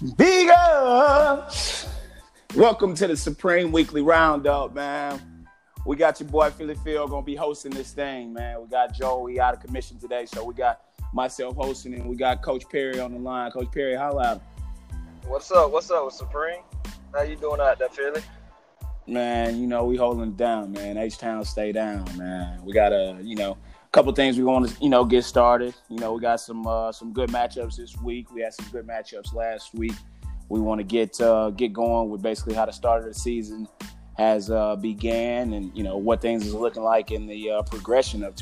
Big ups! Welcome to the Supreme Weekly Roundup, man. We got your boy Philly Phil gonna be hosting this thing, man. We got Joe, he out of commission today, so we got myself hosting, and we got Coach Perry on the line. Coach Perry, holla at him. What's up? What's up, Supreme? How you doing out there, Philly? Man, we holding it down, man. H-Town stay down, man. We got a couple things we want to, get started. We got some good matchups this week. We had some good matchups last week. We want to get going with basically how the start of the season has began, and what things is looking like in the progression of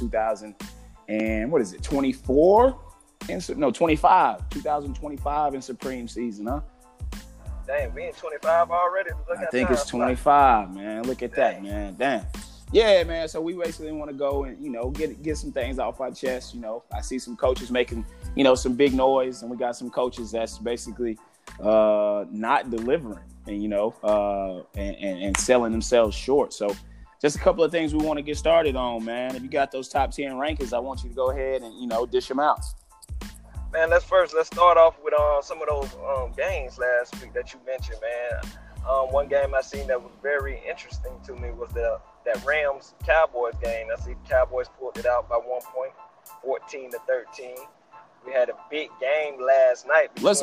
2024? 2025 in Supreme season, huh? Dang, we in 25 already? I think it's 25, man. Look at that, man. Damn. Yeah, man. So we basically want to go and, get some things off our chest. I see some coaches making, some big noise, and we got some coaches that's basically not delivering and, and selling themselves short. So just a couple of things we want to get started on, man. If you got those top 10 rankings, I want you to go ahead and, dish them out. Man, let's start off with some of those games last week that you mentioned, man. One game I seen that was very interesting to me was that Rams-Cowboys game. I see the Cowboys pulled it out by 1 point, 14-13. We had a big game last night. Let's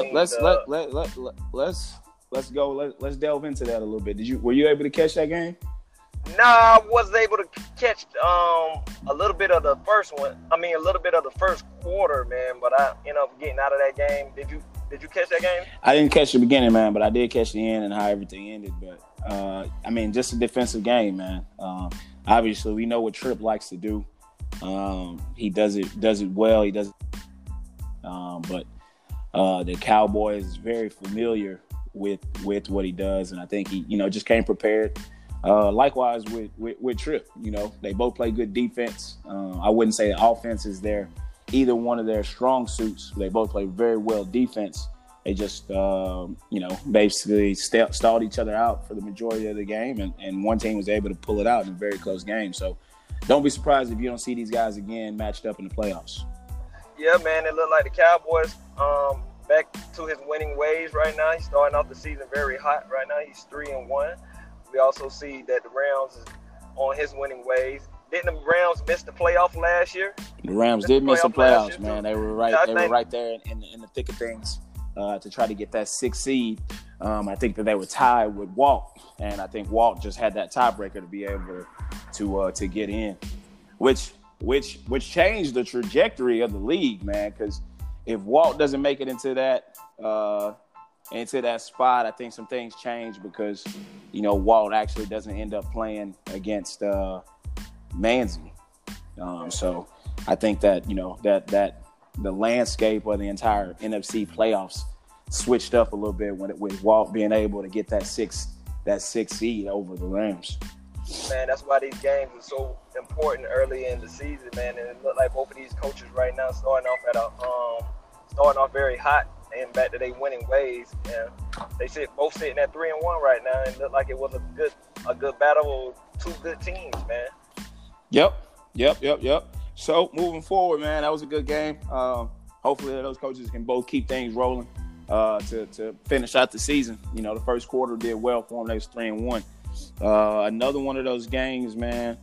go. Let's delve into that a little bit. Were you able to catch that game? Nah, I was able to catch a little bit of the first one. I mean, a little bit of the first quarter, man. But I ended up getting out of that game. Did you catch that game? I didn't catch the beginning, man, but I did catch the end and how everything ended. But just a defensive game, man. Obviously, we know what Tripp likes to do. He does it well. He does. But the Cowboys is very familiar with what he does, and I think he, just came prepared. Likewise with Tripp, they both play good defense. I wouldn't say the offense is either one of their strong suits. They both play very well defense. They just, basically stalled each other out for the majority of the game, and one team was able to pull it out in a very close game. So don't be surprised if you don't see these guys again matched up in the playoffs. Yeah, man, it looked like the Cowboys back to his winning ways right now. He's starting off the season very hot right now. He's 3-1. We also see that the Rams is on his winning ways. Didn't the Rams miss the playoff last year? The Rams did miss the playoffs, man. They were right. They were right there in the thick of things to try to get that 6th seed. I think that they were tied with Walt, and I think Walt just had that tiebreaker to be able to get in, which changed the trajectory of the league, man. Because if Walt doesn't make it into that spot, I think some things change because, Walt actually doesn't end up playing against Manzi. So I think that, that the landscape of the entire NFC playoffs switched up a little bit with Walt being able to get that sixth seed over the Rams. Man, that's why these games are so important early in the season, man. And it looked like both of these coaches right now starting off very hot and back to their winning ways. And they both sitting at 3-1 right now, and looked like it was a good battle of two good teams, man. Yep. So moving forward, man, that was a good game. Hopefully those coaches can both keep things rolling to finish out the season. The first quarter did well for them. They was 3-1. Another one of those games, man.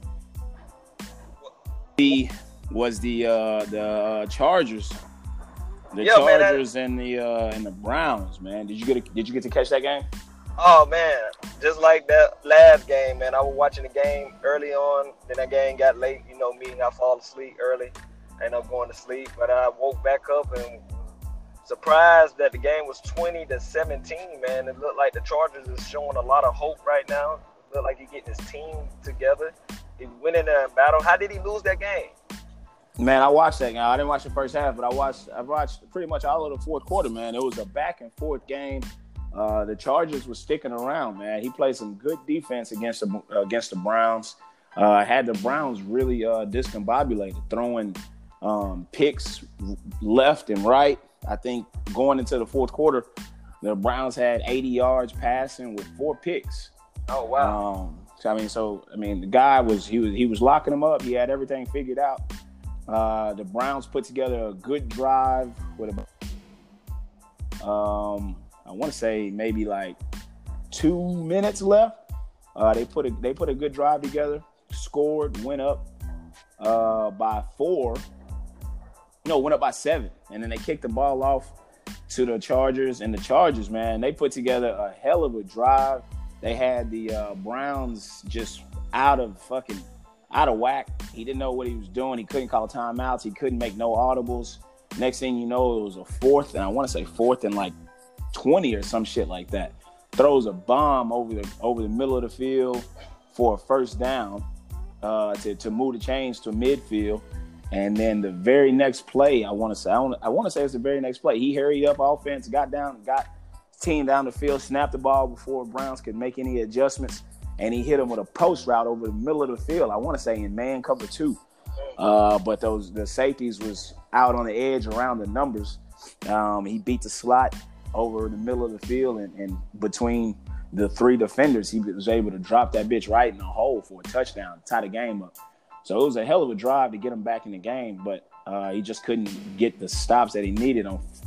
Was the Chargers. Chargers and the Browns, man. Did you get to catch that game? Oh man, just like that last game, man. I was watching the game early on, then that game got late. Me, I fall asleep early. I ended up going to sleep, but I woke back up and surprised that the game was 20-17, man. It looked like the Chargers is showing a lot of hope right now. It looked like he's getting his team together. He went in there and battle. How did he lose that game? Man, I watched that game. I didn't watch the first half, but I watched pretty much all of the fourth quarter, man. It was a back and forth game. The Chargers were sticking around, man. He played some good defense against the Browns. Had the Browns really discombobulated, throwing picks left and right. I think going into the fourth quarter, the Browns had 80 yards passing with 4 picks. Oh wow! The guy was locking them up. He had everything figured out. The Browns put together a good drive with I want to say maybe like 2 minutes left. They put a good drive together, scored, went up by 4. No, went up by 7, and then they kicked the ball off to the Chargers. And the Chargers, man, they put together a hell of a drive. They had the Browns just out of whack. He didn't know what he was doing. He couldn't call timeouts. He couldn't make no audibles. Next thing you know, it was a 4th, and I want to say 4th and like 20 or some shit like that. Throws a bomb over the middle of the field for a first down to move the chains to midfield. And then the very next play, I want to say it's the very next play. He hurried up offense, got his team down the field, snapped the ball before Browns could make any adjustments, and he hit him with a post route over the middle of the field. I want to say in man cover 2. But the safeties was out on the edge around the numbers. He beat the slot over the middle of the field, and between the 3 defenders, he was able to drop that bitch right in the hole for a touchdown, tie the game up. So it was a hell of a drive to get him back in the game, but he just couldn't get the stops that he needed.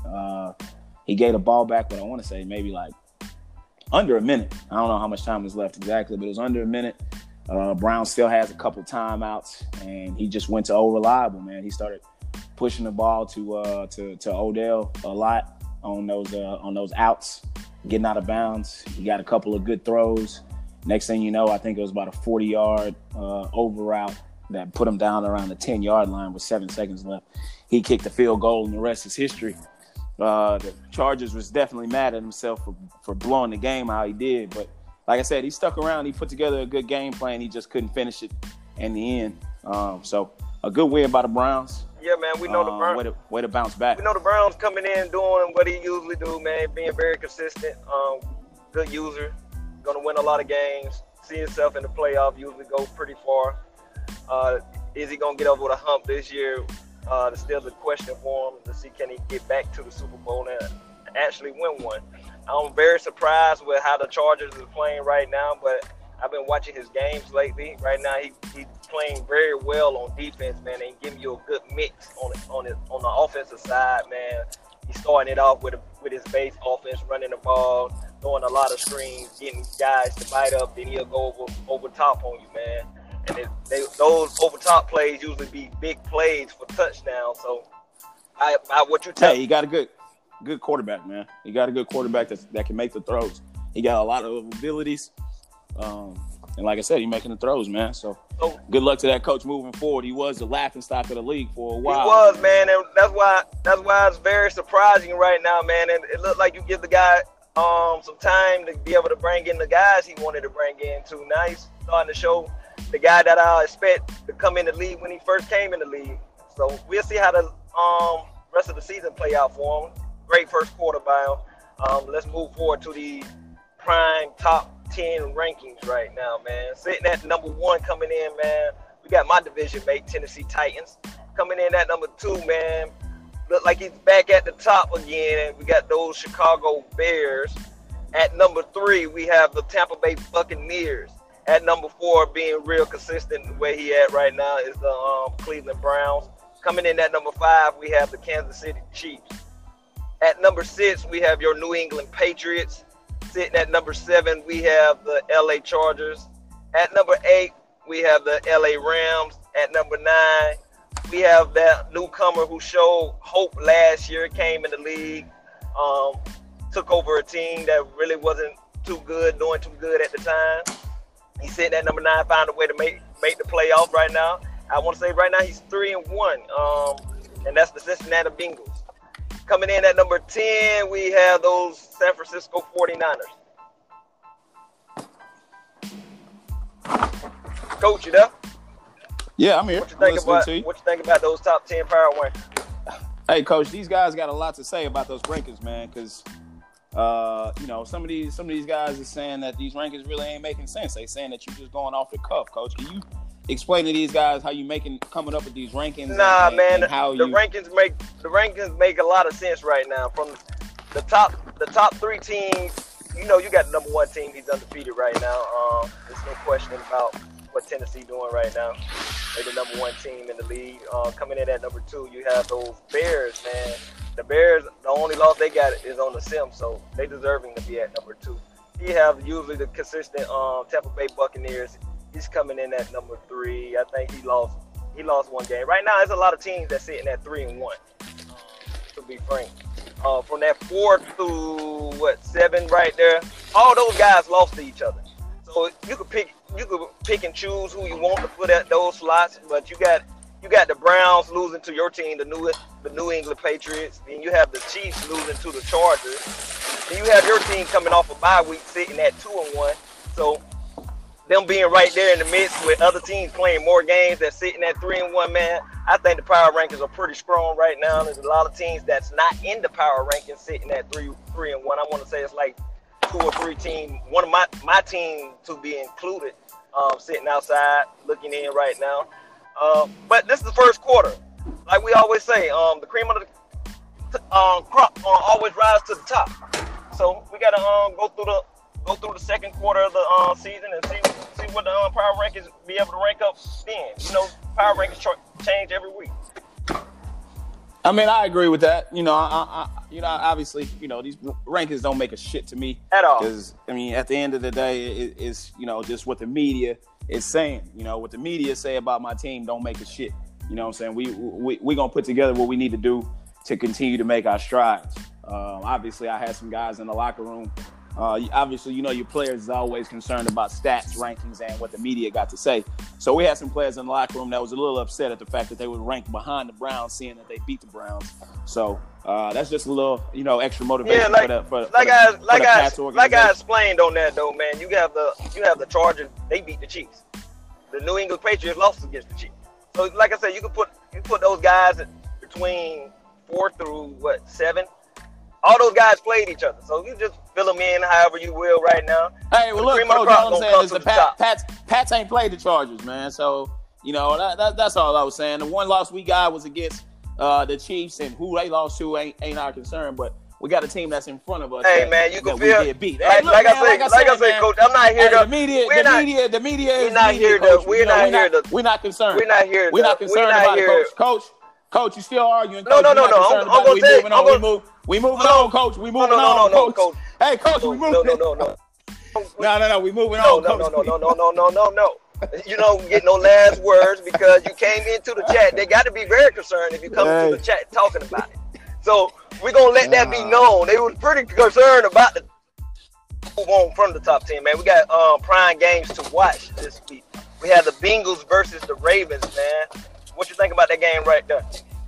He gave the ball back, but I want to say maybe like under a minute. I don't know how much time was left exactly, but it was under a minute. Brown still has a couple timeouts, and he just went to unreliable, man. He started pushing the ball to Odell a lot on those outs, getting out of bounds. He got a couple of good throws. Next thing you know, I think it was about a 40-yard over route that put him down around the 10-yard line with 7 seconds left. He kicked the field goal, and the rest is history. The Chargers was definitely mad at himself for blowing the game how he did. But like I said, he stuck around. He put together a good game plan. He just couldn't finish it in the end. So a good win by the Browns. Yeah, man, we know the Browns. Way to bounce back. We know the Browns coming in doing what he usually do, man, being very consistent. Good user, going to win a lot of games. See himself in the playoff, usually go pretty far. Is he going to get over the hump this year? There's still the question for him to see can he get back to the Super Bowl and actually win one. I'm very surprised with how the Chargers is playing right now, but I've been watching his games lately. Right now, he's playing very well on defense, man, and giving you a good mix on the offensive side, man. He's starting it off with his base offense, running the ball, throwing a lot of screens, getting guys to bite up. Then he'll go over top on you, man. And those over top plays usually be big plays for touchdowns. So, what you tell? Hey, he got a good quarterback, man. He got a good quarterback that can make the throws. He got a lot of abilities. And like I said, he's making the throws, man. So good luck to that coach moving forward. He was the laughingstock of the league for a while. He was, man, and that's why it's very surprising right now, man. And it looked like you give the guy some time to be able to bring in the guys he wanted to bring in too. Now he's starting to show the guy that I expect to come in the league when he first came in the league. So we'll see how the rest of the season play out for him. Great first quarter by him. Let's move forward to the prime top 10 rankings right now, man. Sitting at number 1 coming in, man. We got my division mate, Tennessee Titans. Coming in at number 2, man. Look like he's back at the top again. We got those Chicago Bears. At number 3, we have the Tampa Bay Buccaneers. At number 4, being real consistent where he at right now is the Cleveland Browns. Coming in at number 5, we have the Kansas City Chiefs. At number 6, we have your New England Patriots. Sitting at number 7, we have the LA Chargers. At number 8, we have the LA Rams. At number 9, we have that newcomer who showed hope last year, came in the league, took over a team that really wasn't too good, doing too good at the time. He's sitting at number 9, found a way to make the playoff right now. I want to say right now he's 3-1, and that's the Cincinnati Bengals. Coming in at number 10, we have those San Francisco 49ers. Coach, you there? Yeah, I'm here. What you think about those top 10 power rankings? Hey, Coach, these guys got a lot to say about those rankings, man, because some of these guys are saying that these rankings really ain't making sense. They saying that you're just going off the cuff, Coach. Can you explain to these guys how you coming up with these rankings? Nah, man, and how the rankings make a lot of sense right now. From the top 3 teams, you got the number 1 team. He's undefeated right now. There's no question about what Tennessee doing right now. They're the number 1 team in the league. Coming in at number 2, you have those Bears, man. The Bears, the only loss they got is on the sim, so they deserving to be at number 2. You have usually the consistent Tampa Bay Buccaneers. He's coming in at number 3. I think he lost one game. Right now, there's a lot of teams that's sitting at 3-1. To be frank, from that 4 to 7 right there, all those guys lost to each other. So you could pick and choose who you want to put at those slots, but you got the Browns losing to your team, the New England Patriots, and you have the Chiefs losing to the Chargers. And you have your team coming off a bye week sitting at 2-1. So them being right there in the midst with other teams playing more games that's sitting at 3-1, man, I think the power rankings are pretty strong right now. There's a lot of teams that's not in the power rankings sitting at 3-1. I want to say it's like 2 or 3 teams. One of my team to be included, sitting outside looking in right now. But this is the first quarter. Like we always say, the cream of the crop always rise to the top. So we gotta go through the second quarter of the season and see what the power rankings be able to rank up then. You know, power rankings change every week. I mean, I agree with that. You know, obviously, you know, these rankings don't make a shit to me at all. Because I mean, at the end of the day, it's you know just what the media is saying. You know, what the media say about my team don't make a shit. You know what I'm saying? We gonna put together what we need to do to continue to make our strides. Obviously, I had some guys in the locker room. Obviously, you know, your players is always concerned about stats, rankings, and what the media got to say. So we had some players in the locker room that was a little upset at the fact that they were ranked behind the Browns, seeing that they beat the Browns. So that's just a little, you know, extra motivation for I explained on that though, man. You have the Chargers, they beat the Chiefs. The New England Patriots lost against the Chiefs. So like I said, you put those guys between 4 through 7. All those guys played each other, so you just fill them in however you will right now. Hey, well, look, Coach, all I'm saying is the Pats ain't played the Chargers, man. So, you know, that's all I was saying. The one loss we got was against the Chiefs, and who they lost to ain't our concern. But we got a team that's in front of us. Hey, man, you can feel. We did beat. Like I said, Coach, I'm not here to. The media is not here to. We're not concerned. We're not here. We're not concerned about it, Coach, you still arguing? Coach. No. I'm gonna say. We moving on, Coach. We moving on, Coach. Hey, Coach, we moving. No. No. We moving on, Coach. No. You don't get no last words because you came into the chat. They got to be very concerned if you come into the chat talking about it. So we're gonna let that be known. They were pretty concerned about the move on from the top 10, man. We got prime games to watch this week. We have the Bengals versus the Ravens, man. What you think about that game right there?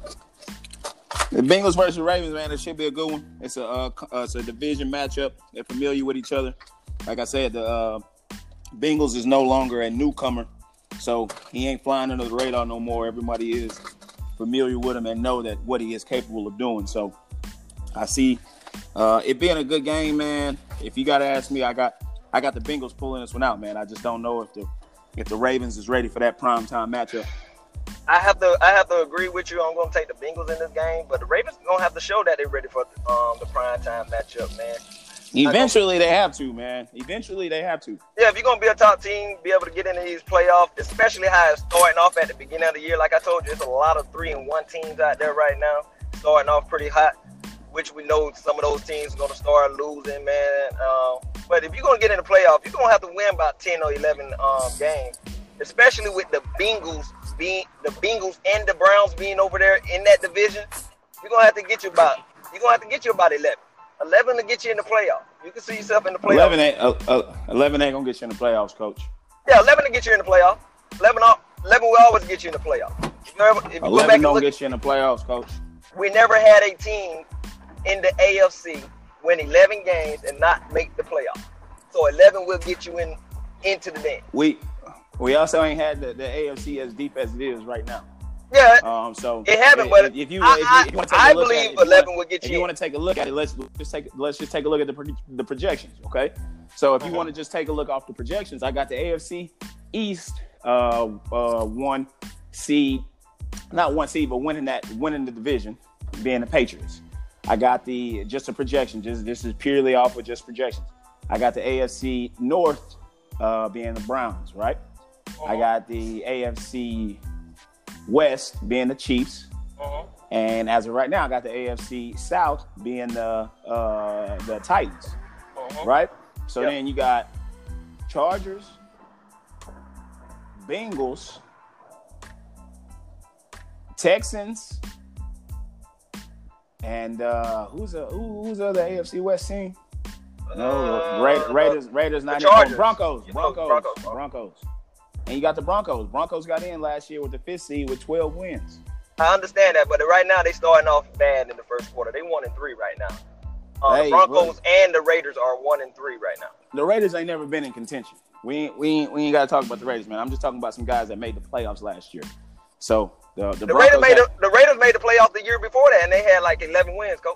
The Bengals versus Ravens, man, it should be a good one. It's a division matchup. They're familiar with each other. Like I said, the Bengals is no longer a newcomer, so he ain't flying under the radar no more. Everybody is familiar with him and know that what he is capable of doing. So I see it being a good game, man. If you got to ask me, I got the Bengals pulling this one out, man. I just don't know if the Ravens is ready for that primetime matchup. I have to agree with you. I'm going to take the Bengals in this game, but the Ravens are going to have to show that they're ready for the primetime matchup, man. Eventually, they have to, man. Eventually, they have to. Yeah, if you're going to be a top team, be able to get into these playoffs, especially how it's starting off at the beginning of the year. Like I told you, there's a lot of 3-1 teams out there right now, starting off pretty hot, which we know some of those teams are going to start losing, man. But if you're going to get in the playoffs, you're going to have to win about 10 or 11 games, especially with the Bengals and the Browns being over there in that division. You're going to have to get you about 11. 11 to get you in the playoffs. You can see yourself in the playoffs. 11 ain't gonna get you in the playoffs, Coach. Yeah, 11 to get you in the playoffs. 11 will always get you in the playoffs. If you 11 don't get you in the playoffs, Coach. We never had a team in the AFC win 11 games and not make the playoffs. So 11 will get you into the dance. We also ain't had the AFC as deep as it is right now. Yeah, so it haven't. But I believe 11 will get you. If you want to take a look at it, let's just take a look at the projections, okay? So if you want to just take a look off the projections, I got the AFC East one seed, not one seed, but winning the division, being the Patriots. I got the projection. This is purely off of just projections. I got the AFC North being the Browns, right? I got the AFC West being the Chiefs, And as of right now, I got the AFC South being the Titans, right? So then you got Chargers, Bengals, Texans, and who's the other AFC West team? No, Raiders not in. Broncos. And you got the Broncos. Broncos got in last year with the 5th seed with 12 wins. I understand that, but right now they starting off bad in the first quarter. They 1-3 right now. The Broncos and the Raiders are 1-3 right now. The Raiders ain't never been in contention. We ain't got to talk about the Raiders, man. I'm just talking about some guys that made the playoffs last year. So the Raiders made the playoffs the year before that, and they had like 11 wins, coach.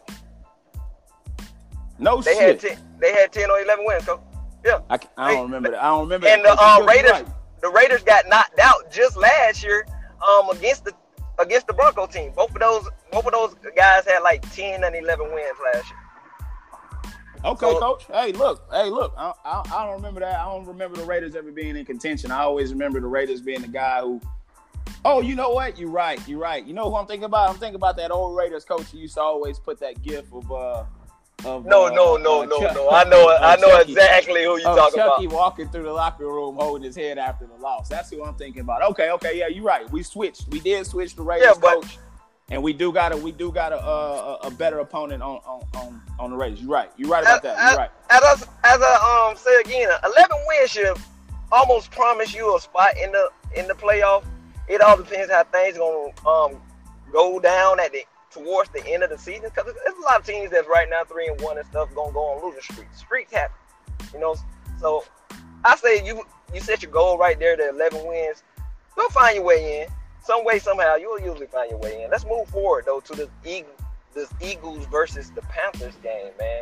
They had 10 or 11 wins, coach. Yeah. I don't remember that. I don't remember. And the Raiders got knocked out just last year against the Broncos team. Both of those guys had like 10 and 11 wins last year. Okay, Coach. Hey, look. I don't remember that. I don't remember the Raiders ever being in contention. I always remember the Raiders being the guy who. Oh, you know what? You're right. You know who I'm thinking about? I'm thinking about that old Raiders coach who used to always put that gif of. No. I know exactly who you talking about. Chucky walking through the locker room holding his head after the loss. That's who I'm thinking about. Okay, yeah, you're right. We switched. We did switch the Raiders coach, and we do got a better opponent on the Raiders. You're right. You're right about that. You're right. As I say again, 11 wins should almost promise you a spot in the playoff. It all depends how things gonna go down towards the end of the season, because there's a lot of teams that's right now 3-1 and stuff gonna go on losing streaks. Streaks happen, So I say you set your goal right there to 11 wins. Go find your way in. Some way, somehow, you'll usually find your way in. Let's move forward though to this Eagles versus the Panthers game, man.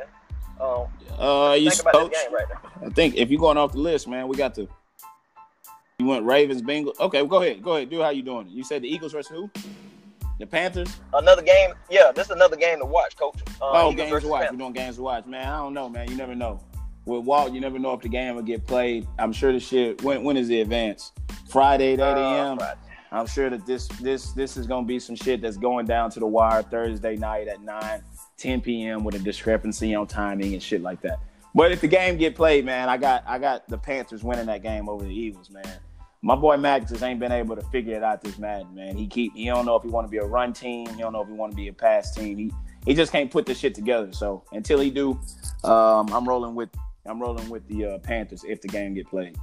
Think about this game right now. I think if you're going off the list, man, we got you went Ravens, Bengals. Okay, go ahead. Do how you doing it. You said the Eagles versus who? The Panthers? Another game. Yeah, this is another game to watch, Coach. Games to watch. We're doing games to watch. Man, I don't know, man. You never know. With Walt, you never know if the game will get played. I'm sure the shit. When is the advance? Friday at 8 a.m. I'm sure that this is going to be some shit that's going down to the wire Thursday night at 9-10 p.m. with a discrepancy on timing and shit like that. But if the game get played, man, I got the Panthers winning that game over the Eagles, man. My boy Mac just ain't been able to figure it out this Madden, man. He don't know if he want to be a run team. He don't know if he want to be a pass team. He just can't put this shit together. So until he do, I'm rolling with the Panthers if the game get played.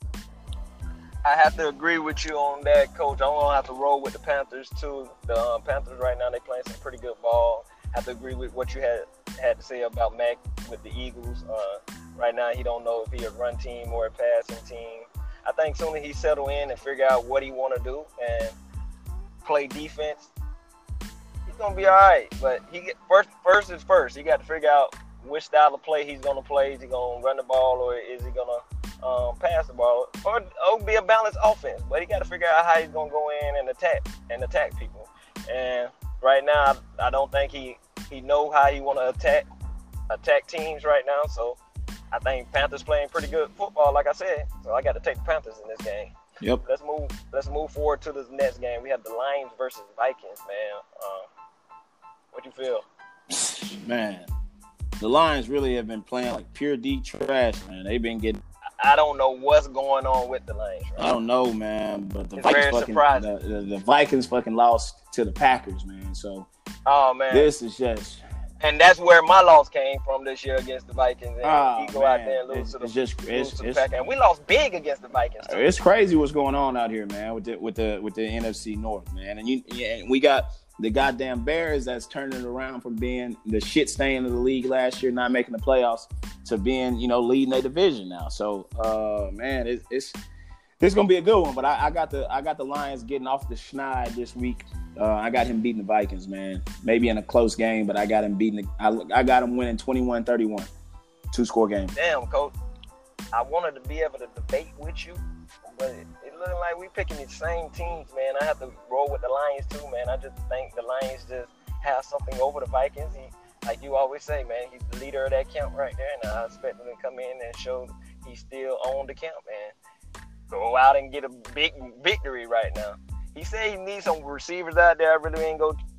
I have to agree with you on that, Coach. I'm gonna have to roll with the Panthers too. The Panthers right now, they playing some pretty good ball. I have to agree with what you had to say about Mac with the Eagles. Right now, he don't know if he a run team or a passing team. I think soon as he settle in and figure out what he want to do and play defense, he's gonna be all right. But first is first. He got to figure out which style of play he's gonna play. Is he gonna run the ball or is he gonna pass the ball or be a balanced offense? But he got to figure out how he's gonna go in and attack people. And right now, I don't think he know how he want to attack teams right now. So I think Panthers playing pretty good football, like I said. So I got to take the Panthers in this game. Yep. Let's move forward to this next game. We have the Lions versus Vikings, man. What you feel? Man, the Lions really have been playing like pure D trash, man. They've been getting. I don't know what's going on with the Lions. Right? I don't know, man. But the Vikings fucking lost to the Packers, man. So, oh man, this is just. And that's where my loss came from this year against the Vikings. And he go out there and lose to the Packers. And we lost big against the Vikings too. It's crazy what's going on out here, man, with the NFC North, man. And we got the goddamn Bears that's turning it around from being the shit stain of the league last year, not making the playoffs, to being, leading a division now. So, man, it's gonna be a good one. But I got the Lions getting off the schneid this week. I got him beating the Vikings, man. Maybe in a close game, but I got him beating. I got him winning 21-31, 2-score game. Damn, Coach. I wanted to be able to debate with you, but it looking like we picking the same teams, man. I have to roll with the Lions too, man. I just think the Lions just have something over the Vikings. Like you always say, man, he's the leader of that camp right there, and I expect him to come in and show he still owned the camp, man. Go out and get a big victory right now. He said he needs some receivers out there. I really ain't go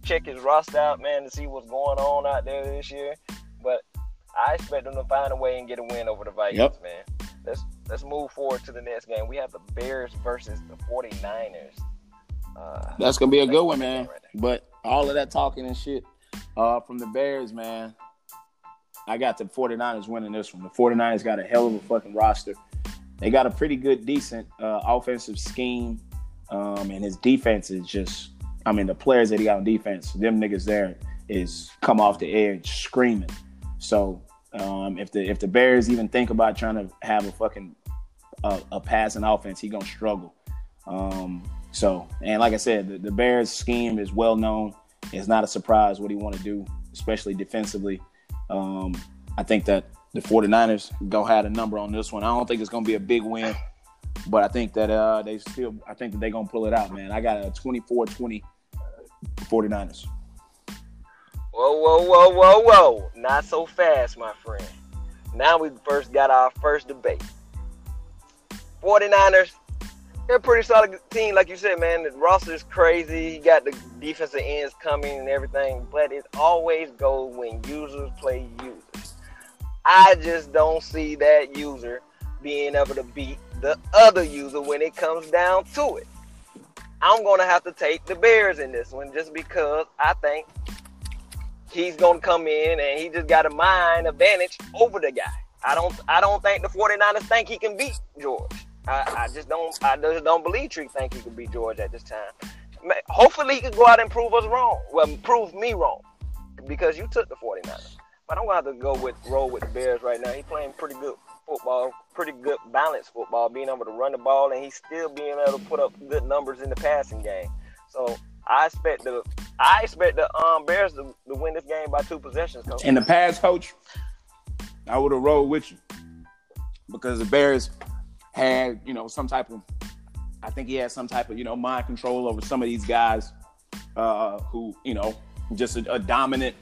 check his roster out, man, to see what's going on out there this year. But I expect them to find a way and get a win over the Vikings, man. Let's move forward to the next game. We have the Bears versus the 49ers. That's going to be a good one, man. But all of that talking and shit from the Bears, man, I got the 49ers winning this one. The 49ers got a hell of a fucking roster. They got a pretty good, decent offensive scheme. And his defense is just, I mean, the players that he got on defense, them niggas there is come off the edge screaming. So if the Bears even think about trying to have a fucking a passing offense, he gonna struggle. So, and like I said, the Bears scheme is well known. It's not a surprise what he want to do, especially defensively. I think that the 49ers go have a number on this one. I don't think it's gonna be a big win, but I think that I think that they're gonna pull it out, man. I got a 24-20 49ers. Whoa. Not so fast, my friend. Now we first got our first debate. 49ers, they're a pretty solid team, like you said, man. The roster is crazy. You got the defensive ends coming and everything, but it always goes when users play users. I just don't see that user being able to beat the other user when it comes down to it. I'm going to have to take the Bears in this one just because I think he's going to come in and he just got a mind advantage over the guy. I don't think the 49ers think he can beat George. I just don't believe Tree think he can beat George at this time. Hopefully he can go out and prove us wrong. Well, prove me wrong because you took the 49ers. But I'm going to have to roll with the Bears right now. He's playing pretty good football, pretty good balanced football, being able to run the ball, and he's still being able to put up good numbers in the passing game. So I expect the Bears to win this game by 2 possessions, Coach. In the past, Coach, I would have rolled with you because the Bears had, some type of, I think he had some type of, mind control over some of these guys who, just a dominant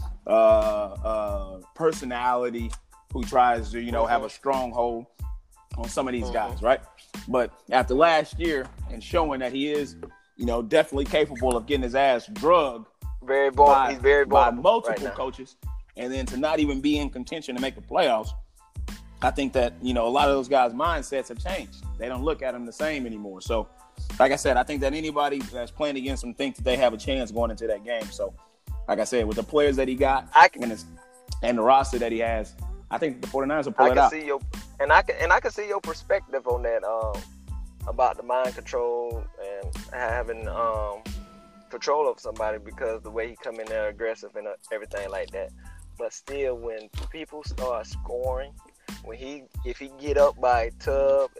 personality who tries to, have a stronghold on some of these guys, right? But after last year and showing that he is, definitely capable of getting his ass drugged he's very by multiple coaches, and then to not even be in contention to make the playoffs, I think that, a lot of those guys' mindsets have changed. They don't look at him the same anymore. So, like I said, I think that anybody that's playing against him thinks that they have a chance going into that game. So, like I said, with the players that he got and the roster that he has, I think the 49ers will pull it out. I can see your perspective on that about the mind control and having control of somebody because the way he come in there aggressive and everything like that. But still, when people start scoring, if he get up by a tub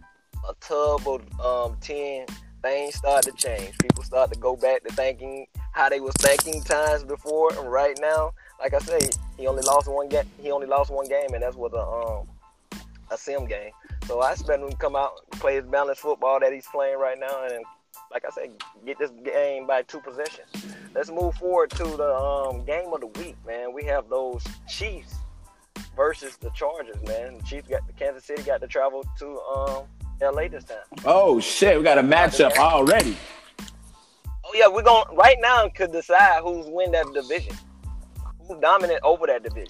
of 10, things start to change. People start to go back to thinking how they was thinking times before, and right now, like I say, he only lost one game. And that's with a sim game. So I expect him to come out, play his balanced football that he's playing right now, and like I said, get this game by 2 possessions. Let's move forward to the game of the week, man. We have those Chiefs versus the Chargers, man. The Kansas City got to travel to LA this time. Oh shit, we got a matchup already. Oh yeah, we're going right now could decide who's win that division. Who's dominant over that division.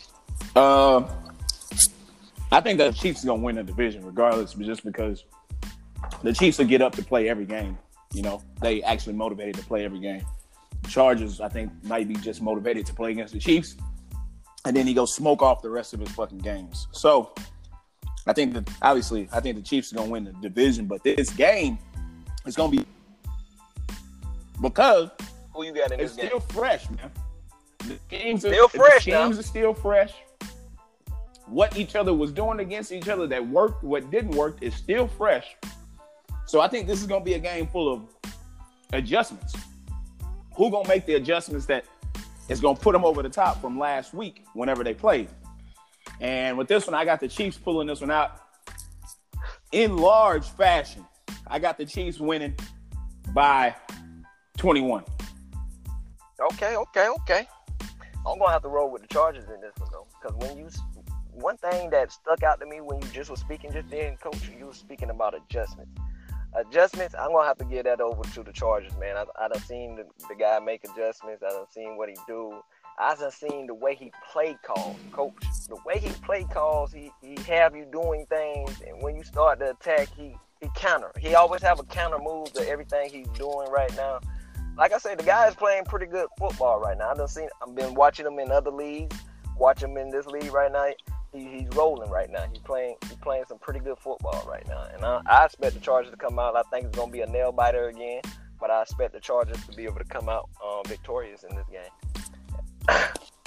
I think the Chiefs are gonna win the division regardless, just because the Chiefs will get up to play every game. They actually motivated to play every game. The Chargers, I think, might be just motivated to play against the Chiefs, and then he goes smoke off the rest of his fucking games. So I think the Chiefs are gonna win the division, but this game is gonna be because who you got in this game? It's still fresh, man. The games are still fresh. What each other was doing against each other that worked, what didn't work, is still fresh. So I think this is gonna be a game full of adjustments. Who gonna make the adjustments that is gonna put them over the top from last week whenever they played? And with this one, I got the Chiefs pulling this one out in large fashion. I got the Chiefs winning by 21. Okay. I'm gonna have to roll with the Chargers in this one though, because one thing that stuck out to me when you just was speaking just then, Coach, you were speaking about adjustments. Adjustments, I'm gonna have to give that over to the Chargers, man. I done seen the guy make adjustments. I done seen what he do. I done seen the way he play calls, coach. The way he play calls, he have you doing things, and when you start to attack, he counter. He always have a counter move to everything he's doing right now. Like I said, the guy is playing pretty good football right now. I've been watching him in other leagues, watch him in this league right now. He's rolling right now. He's playing some pretty good football right now. And I expect the Chargers to come out. I think it's going to be a nail biter again, but I expect the Chargers to be able to come out victorious in this game.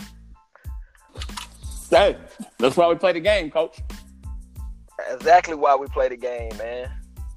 Hey, that's why we play the game, Coach. Exactly why we play the game, man.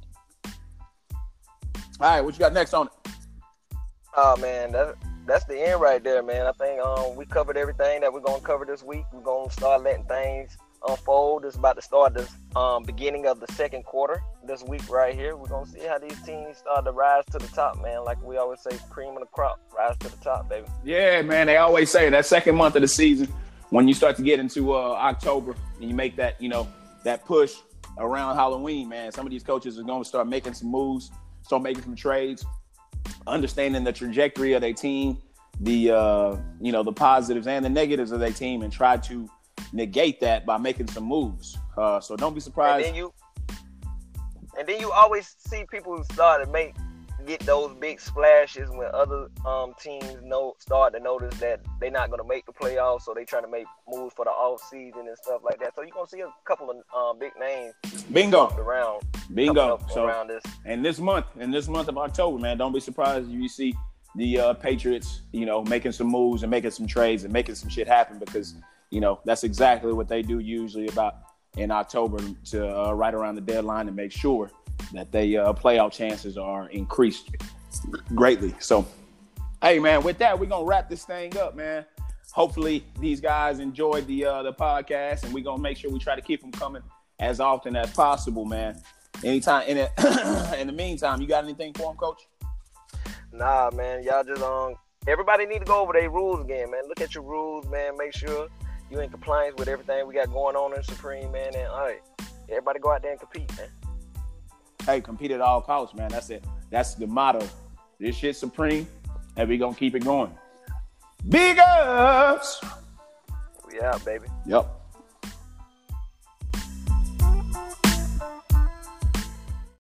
All right, what you got next on it? Oh, man, that's the end right there, man. I think we covered everything that we're going to cover this week. We're going to start letting things unfold. It's about to start this beginning of the second quarter this week right here. We're going to see how these teams start to rise to the top, man. Like we always say, cream of the crop, rise to the top, baby. Yeah, man, they always say that second month of the season, when you start to get into October and you make that, that push around Halloween, man, some of these coaches are going to start making some moves, start making some trades, understanding the trajectory of their team, the the positives and the negatives of their team, and try to negate that by making some moves. So don't be surprised. And then you always see people who start to get those big splashes when other teams start to notice that they're not going to make the playoffs, so they trying to make moves for the off season and stuff like that. So you're going to see a couple of big names Bingo. So around this. And this month of October, man, don't be surprised if you see the Patriots, making some moves and making some trades and making some shit happen, because that's exactly what they do usually about in October to right around the deadline, to make sure that they playoff chances are increased greatly. So, hey, man, with that, we're going to wrap this thing up, man. Hopefully these guys enjoyed the podcast, and we're going to make sure we try to keep them coming as often as possible, man. Anytime. In the meantime, you got anything for them, Coach? Nah, man. Y'all just everybody need to go over their rules again, man. Look at your rules, man. Make sure you in compliance with everything we got going on in Supreme, man. And all right, everybody go out there and compete, man. Hey, compete at all costs, man. That's it. That's the motto. This shit's Supreme, and we gonna keep it going. Big ups! We out, baby. Yep.